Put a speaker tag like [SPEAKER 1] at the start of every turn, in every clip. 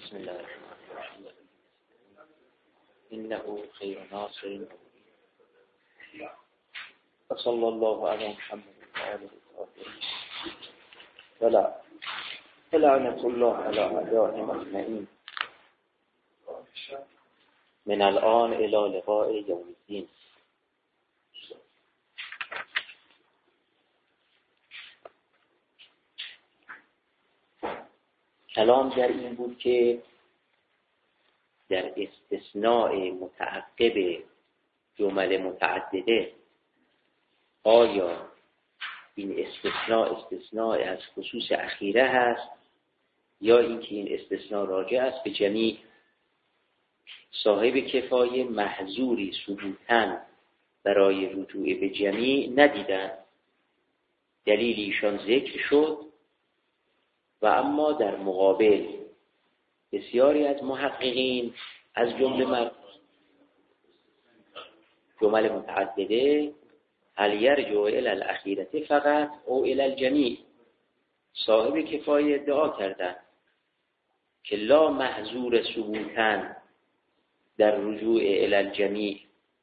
[SPEAKER 1] بسم الله الرحمن الرحیم. انه خیر ناصر و صلی الله علی محمد و آله الطاهرین و لعنت الله علی اعدائهم اجمعین من الان الی لقاء یوم الدین. کلام در این بود که در استثناء متعقب جمل متعدده آیا این استثناء از خصوص اخیره هست یا اینکه این استثناء راجع است به جمیع. صاحب کفایه محظوری ثبوتاً برای رجوع به جمیع ندیدن، دلیل ایشان ذکر شد و اما در مقابل بسیاری از محققین از جمل متعدده هل یرجع الی الاخیره فقط او الی الجمیع، صاحب کفایه ادعا کردند که لا محظور ثبوتاً در رجوع الی الجمیع.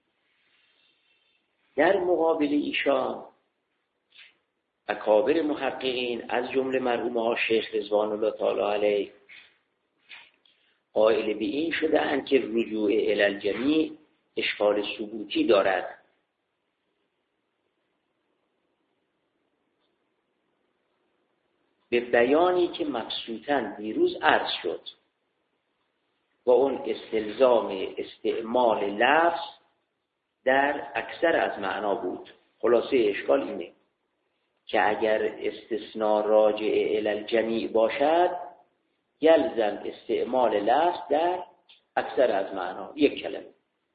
[SPEAKER 1] در مقابل ایشان اکابر محققین از جمله مرحوم ها شیخ رضوان الله تعالی علیه قائل به این شده اند که رجوع الی الجمیع اشکال ثبوتی دارد. به بیانی که مبسوطاً دیروز عرض شد و اون استلزام استعمال لفظ در اکثر از معنا بود. خلاصه اشکال اینه که اگر استثناء راجع الی الجمیع باشد یلزم استعمال لفظ در اکثر از معنا، یک کلمه.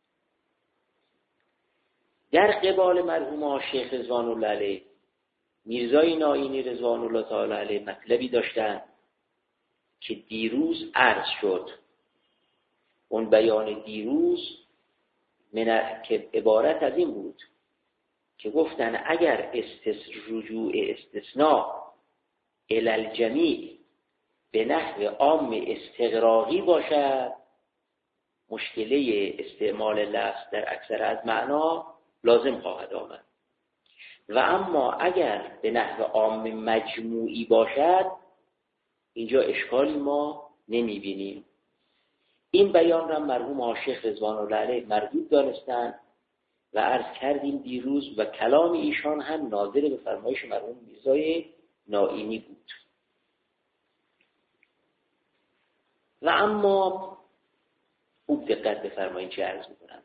[SPEAKER 1] در قبال مرحوم شیخ رضوان الله علیه میرزای نائینی رضوان الله تعالی علیه مطلبی داشتن که دیروز عرض شد. اون بیان دیروز که عبارت از این بود که گفتن اگر رجوع استثناء الی الجمیع به نحو عام استغراقی باشد مشکله استعمال لفظ در اکثر از معنا لازم خواهد آمد و اما اگر به نحو عام مجموعی باشد اینجا اشکالی ما نمیبینیم. این بیان را مرحوم شیخ رضوان الله علیه مردود دانستند و عرض کردیم دیروز و کلام ایشان هم ناظر به فرمایش مرحوم میرزای نائینی بود. و اما خوب دقت بفرمایید چه عرض میکنم.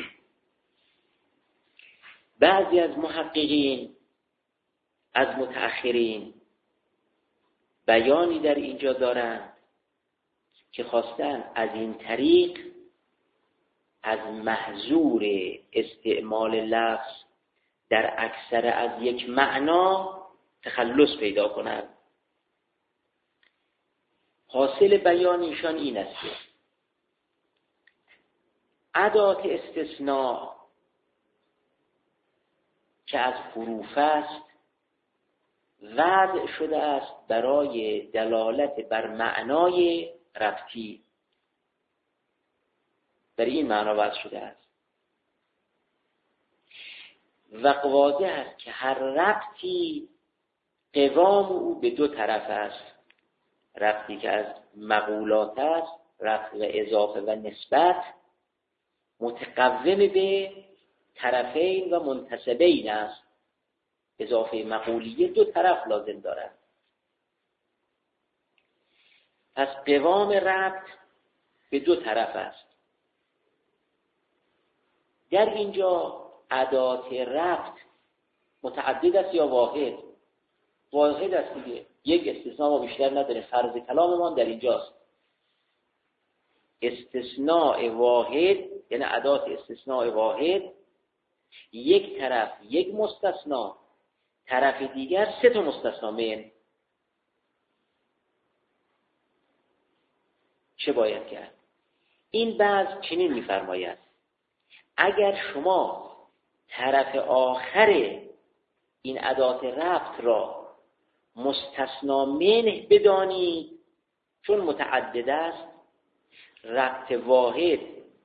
[SPEAKER 1] بعضی از محققین از متأخرین بیانی در اینجا دارند که خواستن از این طریق از محظور استعمال لفظ در اکثر از یک معنا تخلص پیدا کنند. حاصل بیان ایشان این است که ادات استثناء که از حروف است وضع شده است برای دلالت بر معنای ربطی. در این معنا وضع شده است و واضح است که هر ربطی قوام او به دو طرف است. ربطی که از مقولات است، ربط و اضافه و نسبت، متقوم به طرفین و منتسبین است. اضافه مقولیه دو طرف لازم دارد. پس قوام ربط به دو طرف است. در اینجا ادات ربط متعدد است یا واحد؟ واحد است دیگه. یک استثناء ما بیشتر نداره. فرض کلاممان در اینجاست. استثناء واحد یعنی ادات استثناء واحد، یک طرف یک مستثنا، طرف دیگر سه تا مستثنا من. چه باید کرد؟ این بعض چنین می‌فرماید اگر شما طرف آخر این ادات ربط را مستثنا منه بدانی چون متعدد است ربط واحد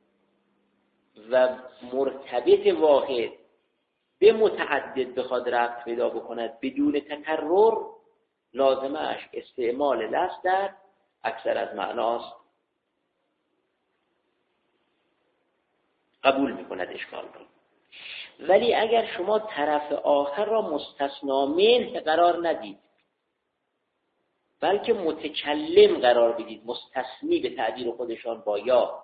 [SPEAKER 1] و مرتبط واحد به متعدد بخواد ربط پیدا بکند بدون تکرر، لازمش استعمال لفظ در اکثر از معناست. قبول میکند اشکال رو. ولی اگر شما طرف آخر را مستثنا منه قرار ندید، بلکه متکلم قرار بدید، مستثنی به تعبیر خودشان با یا.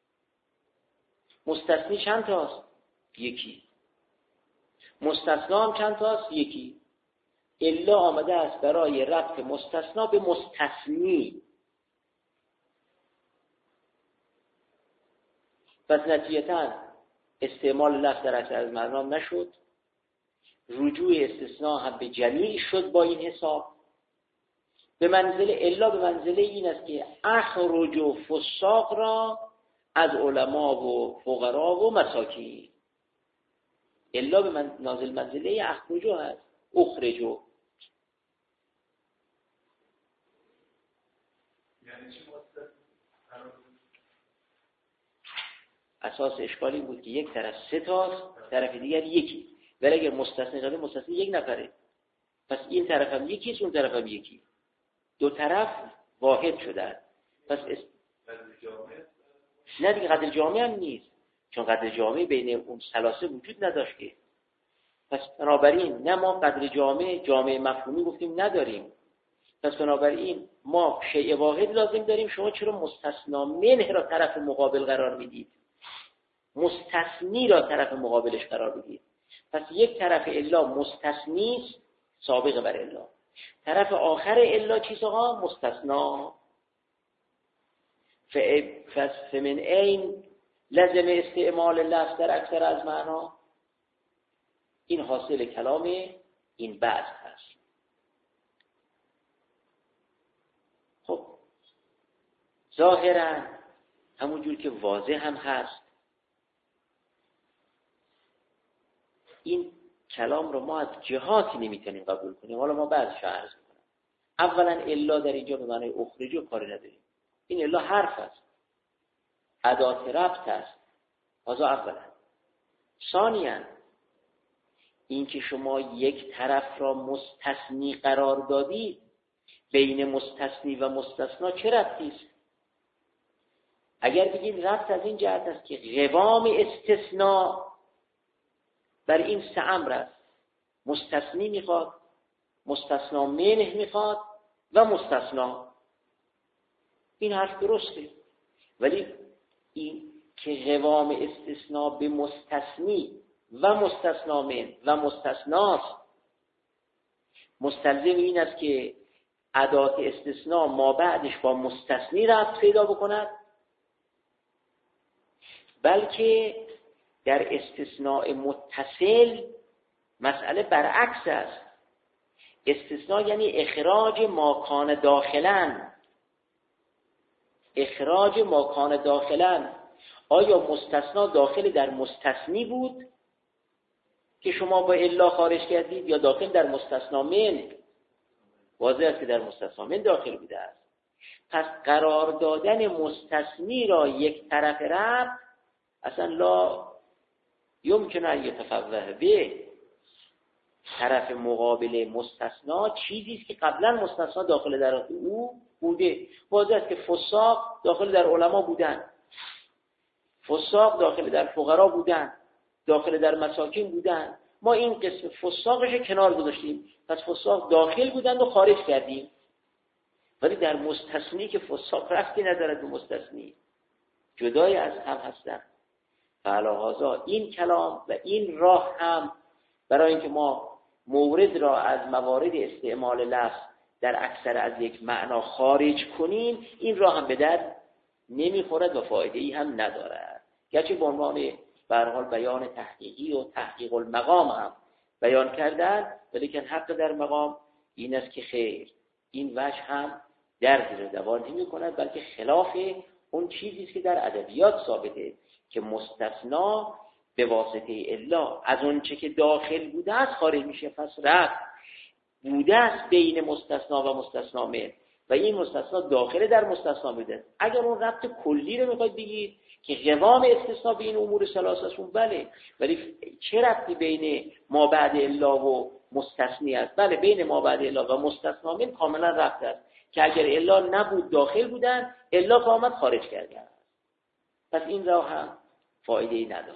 [SPEAKER 1] مستثنی چند تاست؟ یکی. مستثنا هم چند تاست؟ یکی. الا آمده است برای ربط مستثنا به مستثنی. پس نتیجتاً استعمال لفظ در اکثر از معنام نشد، رجوع استثناء هم به جمیع شد با این حساب. به منزله الا به منزله این است که اخرج و فساق را از علما و فقرا و مساکین. الا به نازل منزله اخرجو هست، اخرجو.
[SPEAKER 2] یعنی چی
[SPEAKER 1] اساس اشکالی بود که یک طرف سه تاست، طرف دیگر یکی. ولی اگر مستثنی قبل مستثنی یک نفره، پس این طرف هم یکیست، اون طرف هم یکی، دو طرف واحد شدن. پس نه دیگه قدر جامعه هم نیست، چون قدر جامعه بین اون ثلاثه وجود نداشت که. پس بنابراین نه ما قدر جامعه مفهومی گفتیم نداریم. پس بنابراین ما شیء واحد لازم داریم. شما چرا مستثنا منه را طرف مقابل قرار میدید؟ مستثنی را طرف مقابلش قرار بدید. پس یک طرف الا مستثنی سابق بر الا، طرف آخر الا چیست آقا؟ مستثنا. فمن این لازم استعمال لفظ در اکثر از معنا. این حاصل کلام این بعض هست. خب ظاهرا همونجور که واضح هم هست، این کلام رو ما از جهاتی نمیتونیم قبول کنیم. حالا ما بعضش عرض میکنم. اولا الا در اینجا به معنی اخرجو کاری نداریم. این الا حرف است، ادات ربط است. هذا اولا. ثانیاً این که شما یک طرف را مستثنی قرار دادید، بین مستثنی و مستثنا چه ربطی است؟ اگر بگید ربط از این جهت است که قوام استثناء بر این سه امر است، مستثنی میخواد، مستثنا منه میخواد و مستثنا. این حرف درسته. ولی این که قوام استثناء به مستثنی و مستثنا من و مستثناست، مستلزم این است که ادات استثناء ما بعدش با مستثنی ربط پیدا بکند، بلکه در استثناء متصل مسئله برعکس است. استثناء یعنی اخراج ما کان داخلاً. اخراج ما کان داخلاً. آیا مستثنا داخل در مستثنی بود که شما با الا خارج کردید، یا داخل در مستثنا من؟ واضح است که در مستثنا من داخل بوده است. پس قرار دادن مستثنی را یک طرف ربط اصلا لا یمکن ان یتفوه به. طرف مقابل مستثنا چیزی است که قبلا مستثنا داخل در او بوده. واضح است که فساق داخل در علما بودن، فساق داخل در فقرا بودن، داخل در مساکین بودن. ما این قسم فساقش کنار گذاشتیم، پس فساق داخل بودن و خارج کردیم. ولی در مستثنی که فساق رفتی ندارد به مستثنی، جدای از هم هستن. فعلاهازا این کلام و این راه هم برای اینکه ما مورد را از موارد استعمال لفظ در اکثر از یک معنا خارج کنیم، این راه هم به درد نمیخورد و فایده ای هم ندارد. گرچه به عنوان به هر حال بیان تحقیقی و تحقیق المقام هم بیان کردن، ولیکن حق در مقام این است که خیر، این وجه هم درد رو دوان نمی کند، بلکه خلاف اون چیزی است که در ادبیات ثابته که مستثنا به واسطه الا از اون چه که داخل بوده است خارج میشه. پس رفت بوده است بین مستثنا و مستثنا من، و این مستثنا داخل در مستثنا میده. اگر اون ربط کلی رو میخواید بگید که قوام استثناء بین امور ثلاثه‌شون، بله، ولی چه ربطی بین ما بعد الا و مستثنی است؟ بله، بین ما بعد الا و مستثنا من کاملا ربط است که اگر الا نبود داخل بودن، الا که آمد خارج کردن. پس این راه هم فایده‌ای نداره.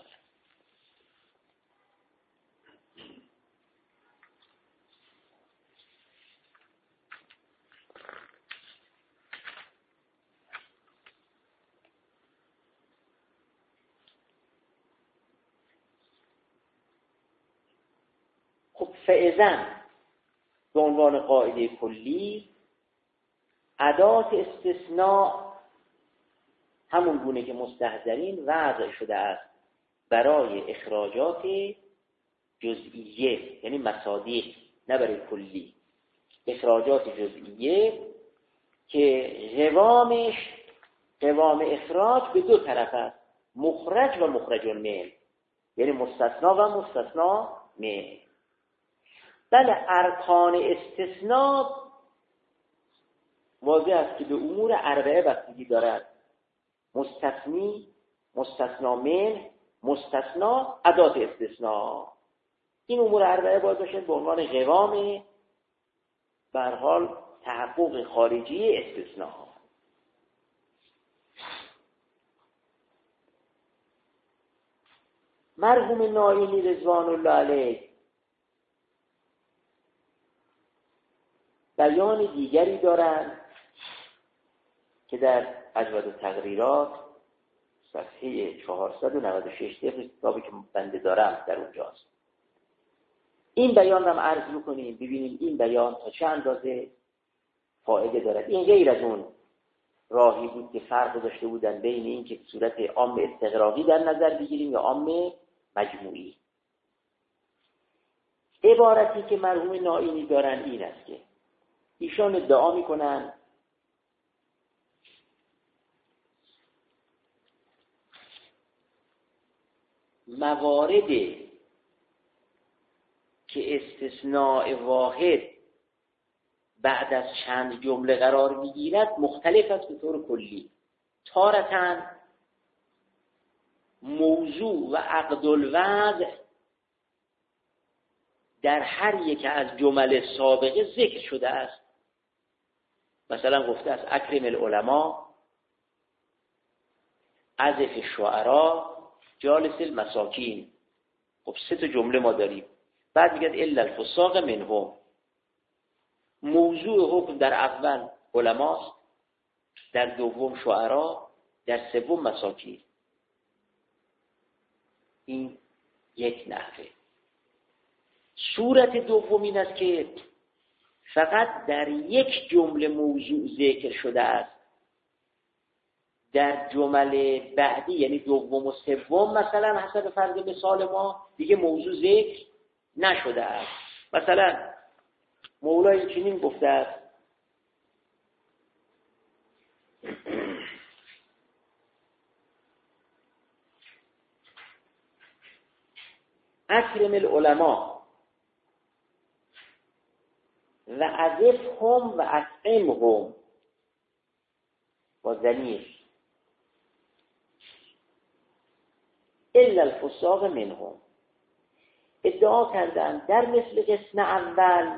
[SPEAKER 1] خب فاذا به عنوان قاعده کلی ادات استثناء همون گونه که مستحضرین وضع شده است برای اخراجات جزئیه، یعنی مصادیق، نه برای کلی، اخراجات جزئیه که قوام اخراج به دو طرف است، مخرج و مخرج المن، یعنی مستثنا و مستثنا من. بله، ارکان استثناء واضح است که به امور اربعه بستگی دارد: مستثنی، مستثنا من، مستثنا، ادات استثناء. این امور اربعه باید باشد به عنوان قوام به هر حال تحقق خارجی استثناء. مرحوم نائینی رضوان الله علیه بیان دیگری دارند که در اجود التقریرات صفحه 496 کتابی که بنده دارم در اونجاست. این بیان رو هم عرض بکنیم ببینیم این بیان تا چه اندازه فایده دارد. این غیر از اون راهی بود که فرق داشته بودن بین این که صورت عام استغراقی در نظر بگیریم یا عام مجموعی. عبارتی که مرحوم نائینی دارن این است که ایشان ادعا میکنن مواردی که استثناء واحد بعد از چند جمله قرار میگیرد مختلف است به طور کلی. تارتاً موضوع و عقد الوضع در هر یک از جمل سابقه ذکر شده است. مثلا گفته است اکرم العلماء، عزف الشعراء، جالس المساکین. خب 3 تا جمله ما داریم. بعد میگه الا الفساق منهم. موضوع حکم در اول علماست، در دوم شعرا، در سوم مساکین. این یک نحوه. صورت دوم این است که فقط در یک جمله موضوع ذکر شده است، در جمله بعدی یعنی دوم و سوم مثلا حسب فرض مثال ما دیگه موضوع ذکر نشده است. مثلا مولای چنین گفته است اکرم العلماء و عزفهم و اطعمهم با ضمیر الا الفساق منهم. ادعا کردن در مثل قسم اول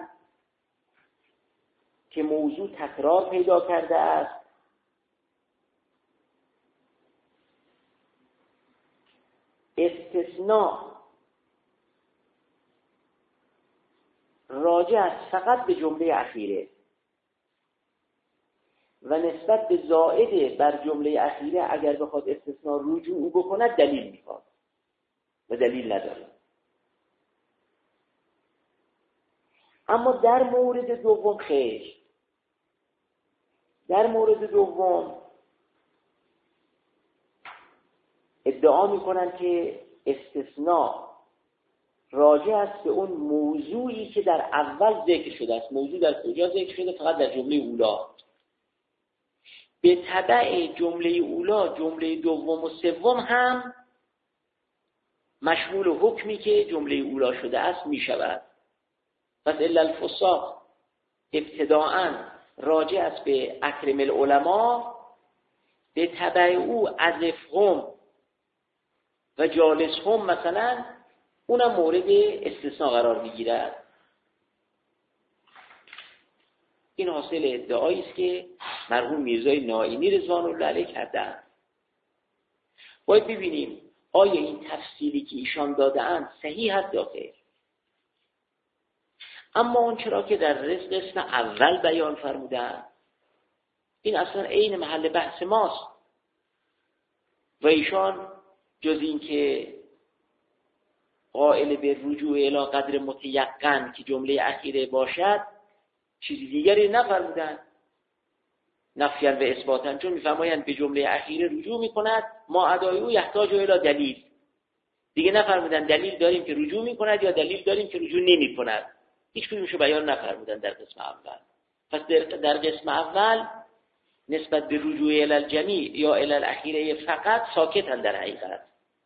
[SPEAKER 1] که موضوع تکرار پیدا کرده است، استثناء راجع است فقط به جمله اخیره و نسبت به زائد بر جمله اخیره اگر بخواد استثناء رجوع بکند دلیل میخواد و دلیل نداره. اما در مورد دوم خیر، در مورد دوم ادعا میکنن که استثناء راجع است به اون موضوعی که در اول ذکر شده است. موضوع در کجا ذکر شده؟ فقط در جمله اولا. به تبع جمله اولا جمله دوم و سوم هم مشمول حکمی که جمله اولا شده است می شود. پس الا الفساق ابتداءً راجع است به اکرم العلماء، به تبع او عزفهم و جالسهم مثلا اونم مورد استثناء قرار میگیرد. این حاصل ادعایی است که مرحوم میرزای نائینی رضوان الله علیه کردند. باید ببینیم آیا این تفصیلی که ایشان داده‌اند صحیح است یا خیر. اما اون چرا که در قسم اول بیان فرمودند این اصلا عین محل بحث ماست و ایشان جز این که قائل به رجوع الی قدر متیقن که جمله اخیره باشد چیزی دیگری نفرمودند نفیاً و اثباتاً، چون میفرمایند به جمله اخیره رجوع میکند ما ادای او یحتاج الی دلیل. دیگه نفرمودند دلیل داریم که رجوع میکند یا دلیل داریم که رجوع نمیکند، هیچ کدومشو بیان نفرمودند در قسم اول. پس در قسم اول نسبت به رجوع الی الجمیع یا الی الاخیره فقط ساکتند در حقیقت.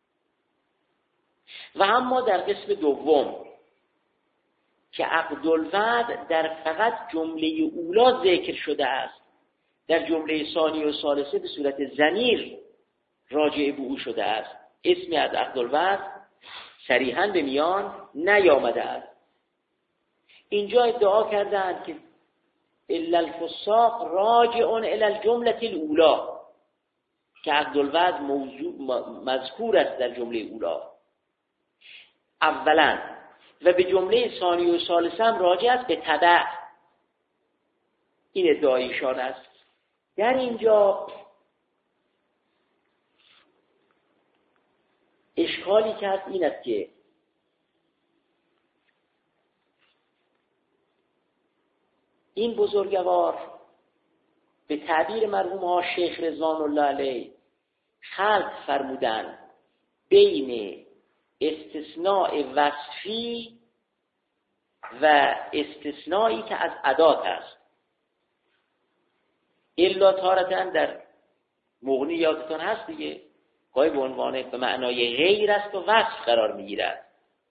[SPEAKER 1] و اما در قسم دوم که عقد الوعد در فقط جمله اولا ذکر شده است، در جمله ثانی و ثالثه به صورت ضمیر راجع به او شده است، اسمی از عقد الوعد صریحاً به میان نیامده است. اینجا ادعا کردند که الا الفساق راجع الی الجمله الاولا، که عقد الوعد مذکور است در جمله اولا اولا و به جمله ثانی و ثالثه هم راجع است به تبع. این ادعای ایشان است. در اینجا اشکالی که هست این است که این بزرگوار به تعبیر مرحوم ها شیخ رضوان الله علیه خلط فرمودن بین استثناء وصفی و استثنایی که از ادات است. الا تارتاً در مغنی یادتون هست دیگه، گاهی به عنوان به معنای غیر است و وصف قرار میگیرد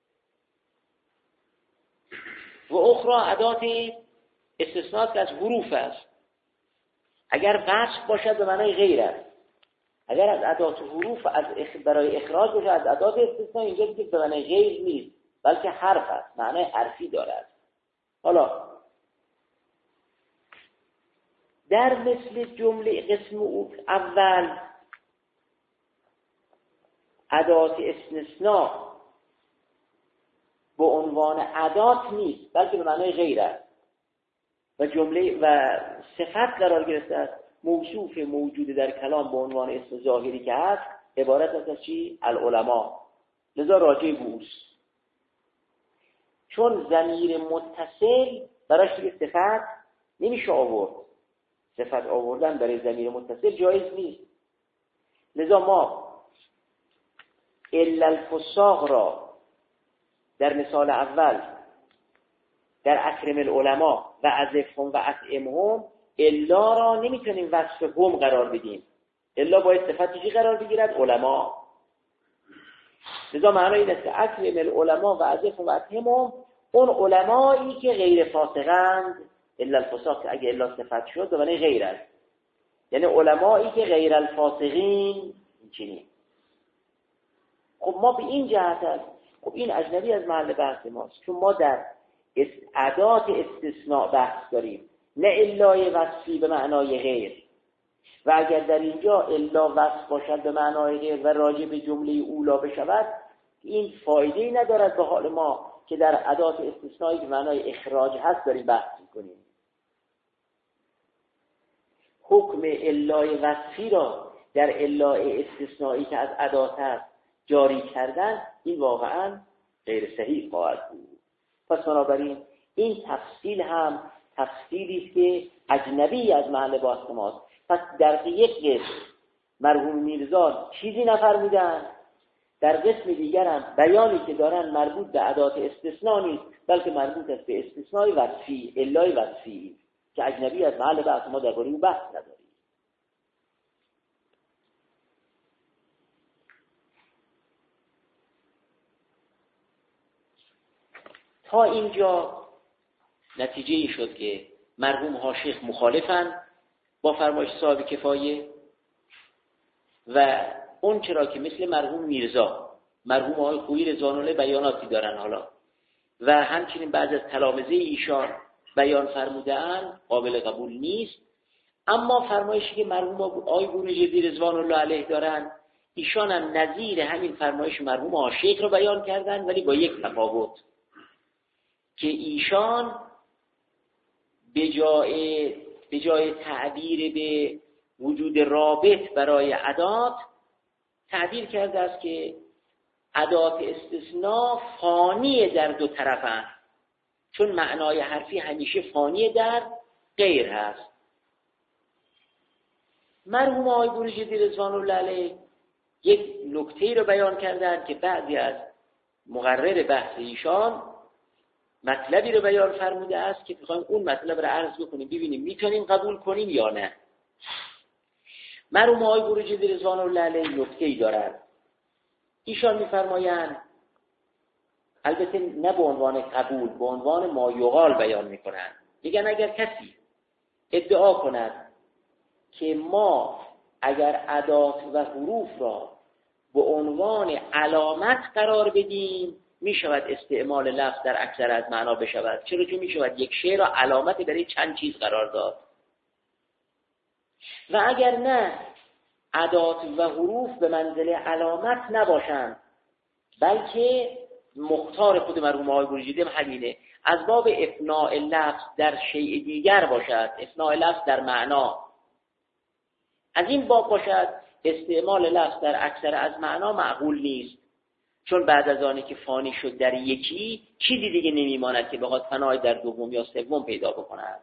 [SPEAKER 1] و اخرى ادات استثناء که از حروف است. اگر وصف باشد به معنای غیر است، اگر از ادات حروف از برای اخراج باشه از ادات استثناء، اینجا دیگه به معنای غیر نیست بلکه حرف است، معنای حرفی دارد. حالا در مثل جمله قسم اول ادات استثناء به عنوان ادات نیست بلکه به معنای غیر است و جمله و صفت قرار گرفته است. موصوف موجود در کلام به عنوان اسم ظاهری که هست عبارت است از چی؟ العلماء. لذا راجع به اوست، چون ضمیر متصل براش دیگه صفت نمیشه آورد، صفت آوردن برای ضمیر متصل جایز نیست. لذا ما الا الفساق را در مثال اول در اکرم العلماء و عزفهم و اطعمهم الا را نمیتونیم وصف هم قرار بدیم، الا باید صفت چی قرار بگیرد؟ علما. لذا معنی این است که اکرم العلماء و عزفهم و اطعمهم اون علمایی که غیر فاسقند، الا الفساق اگه الا صفت شد به معنی غیر است، یعنی علمایی که غیر الفاسقین چنین. خب ما به این جهت است، خب این اجنبی از محل بحث ماست، چون ما در ادات استثناء بحث داریم نه الای وصفی به معنای غیر. و اگر در اینجا الا وصف باشد به معنای غیر و راجع به جمله اولا بشود، این فایده‌ای ندارد به حال ما که در ادات استثنایی به معنای اخراج هست داریم بحث می‌کنیم. حکم الای وصفی را در الای استثنایی که از ادات هست جاری کردن، این واقعا غیر صحیح خواهد بود. پس بنابراین این تفصیل هم تفصیلی است که اجنبی از محل بحث ماست. پس در یک قسم مرحوم میرزا چیزی نفرمودن، در قسم دیگر هم بیانی که دارن مربوط به ادات استثناء نیست بلکه مربوط است به استثناء وصفی، علای وصفی که اجنبی از محل بحث ما درباره او بحث نداریم. تا اینجا نتیجه ای شد که مرحوم ها شیخ مخالفن با فرمایش صاحب کفایه و اون چرا که مثل مرحوم میرزا، مرحوم های خویی رضوان‌الله بیاناتی دارن حالا و همچنین بعض از تلامذه ایشان بیان فرمودن قابل قبول نیست. اما فرمایشی که مرحوم آقای بروجردی رضوان‌الله علیه دارن ایشان هم نظیر همین فرمایش مرحوم آشیخ رو بیان کردن، ولی با یک تفاوت که ایشان به جای تعبیر به وجود رابط برای ادات تعبیر کرده است که ادات استثناء فانی در دو طرفن، چون معنای حرفی همیشه فانی در غیر هست. مرحوم آقای بروجردی رضوان‌الله علیه یک نکته رو بیان کردن که بعضی از مقرر بحث ایشان مطلبی رو بیان فرموده است که می‌خوایم اون مطلب رو عرض بکنیم ببینیم میتونیم قبول کنیم یا نه. مرحوم آقای بروجردی رضوان‌الله علیه نکته‌ای دارند. ایشان می‌فرمایند، البته نه به عنوان قبول، به عنوان ما یقال بیان می‌کنند. میگن اگر کسی ادعا کند که ما اگر ادات و حروف را به عنوان علامت قرار بدیم می شود استعمال لفظ در اکثر از معنا بشود، چرا که می شود یک شی را علامت برای چند چیز قرار داد. و اگر نه ادات و حروف به منزله علامت نباشند بلکه مختار خود مرحوم آقای بروجردی همینه، از باب افناء لفظ در شیء دیگر باشد، افناء لفظ در معنا از این باب باشد، استعمال لفظ در اکثر از معنا معقول نیست، چون بعد از آنی که فانی شد در یکی چیزی دیگه نمیماند که بخواد فنای در دوم یا سوم پیدا بکند.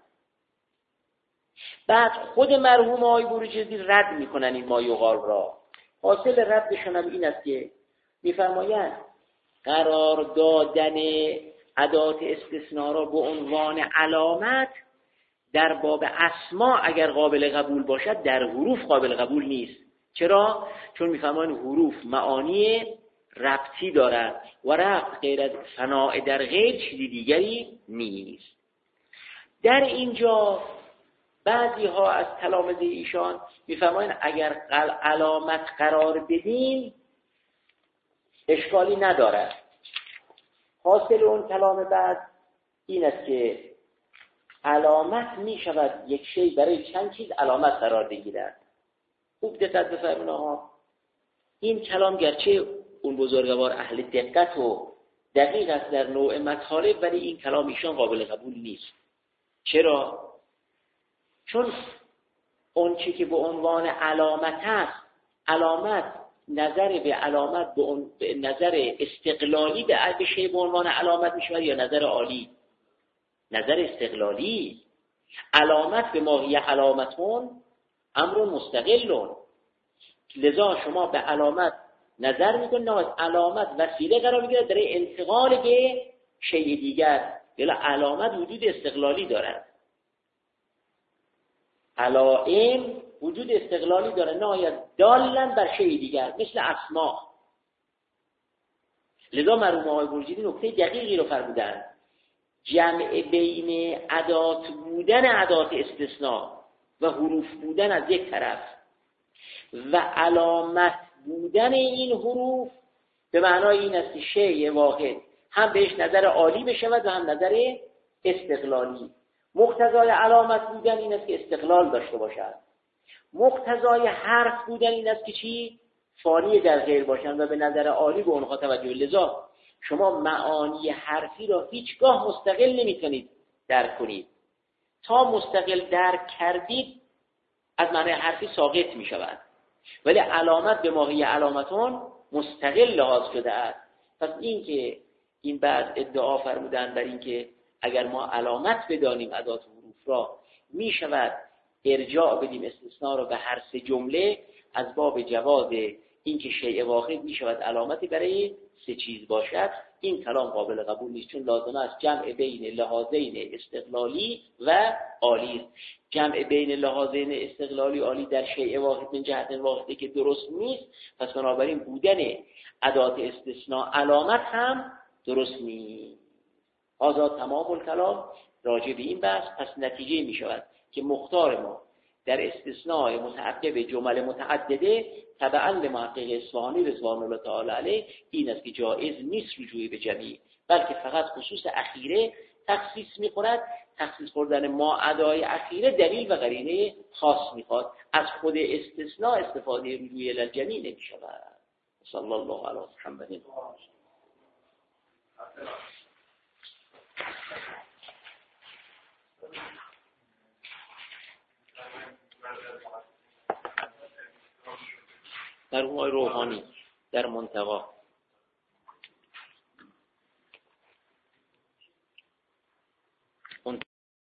[SPEAKER 1] بعد خود مرحوم آقای بروجردی رد میکنن این ما یقال را. حاصل ردشون هم این است که میفرمایند قرار دادن ادات استثناء را به عنوان علامت در باب اسماء اگر قابل قبول باشد در حروف قابل قبول نیست. چرا؟ چون میفهمن حروف معانی ربطی دارد و ربط غیر از فناء در غیر چیزی دیگری نیست. در اینجا بعضی ها از تلامذه ایشان میفهمن اگر علامت قرار بدیم اشکالی ندارد. حاصل اون کلام بعد این است که علامت می شود یک شی برای چند چیز علامت قرار بگیرد. خوب دقت بفرمایید آقا، این کلام گرچه اون بزرگوار اهل دقت و دقیق است در نوع مطالب، ولی این کلام ایشان قابل قبول نیست. چرا؟ چون اون چی که به عنوان علامت است، علامت نظر به علامت به نظر استقلالی به شی به عنوان علامت می شود یا نظر عالی؟ نظر استقلالی. علامت به ماهیه علامتون امر مستقلون، لذا شما به علامت نظر میکنید، علامت وسیله قرار میگیره برای انتقال به شی دیگر، یعنی علامت وجود استقلالی دارد. علائم وجود استقلالی داره، نهایت دالن بر شی دیگر مثل اسماء. لذا مرحوم آقای بروجردی نکته دقیقی رو فرمودن، جمع بین ادات بودن ادات استثناء و حروف بودن از یک طرف و علامت بودن این حروف به معنای این است که شیء واحد هم بهش نظر عالی بشود و هم نظر استقلالی. مقتضای علامت بودن این است که استقلال داشته باشد، مقتضای حرف بودن این است که چی؟ فانی در غیر باشند و به نظر عالی به اونها توجه. لذا شما معانی حرفی را هیچگاه مستقل نمیتونید درک کنید. تا مستقل درک کردید از معنی حرفی ساقط می شود، ولی علامت به ماهی علامتون مستقل لحاظ شده است. پس این که این بعد ادعا فرمودن بر این که اگر ما علامت بدانیم ادات حروف را می شود ارجاع بدیم استثناء را به هر سه جمله، از باب جواز این که شیء واحد می شود علامتی برای سه چیز باشد، این کلام قابل قبول نیست، چون لازمه است جمع بین لحاظین استقلالی و عالی. جمع بین لحاظین استقلالی عالی در شیء واحد من جهت واحده که درست نیست، پس بنابراین بودن ادات استثناء علامت هم درست نیست. آزاد تمام الکلام راجع به این بحث، پس نتیجه می شود که مختار ما در استثناء متعقب جمل متعدده تبعا لمحقق اصفهانی رضوان الله تعالی علیه این است که جایز نیست رجوع به جمیع، بلکه فقط خصوص اخیره تخصیص می‌کند. تخصیص کردن ما ادای اخیره دلیل و قرینه خاص می‌خواد، از خود استثناء استفاده رجوع الی الجمیع نمی‌شود. صلی الله علی محمد. مرحوم روحانی در منتقی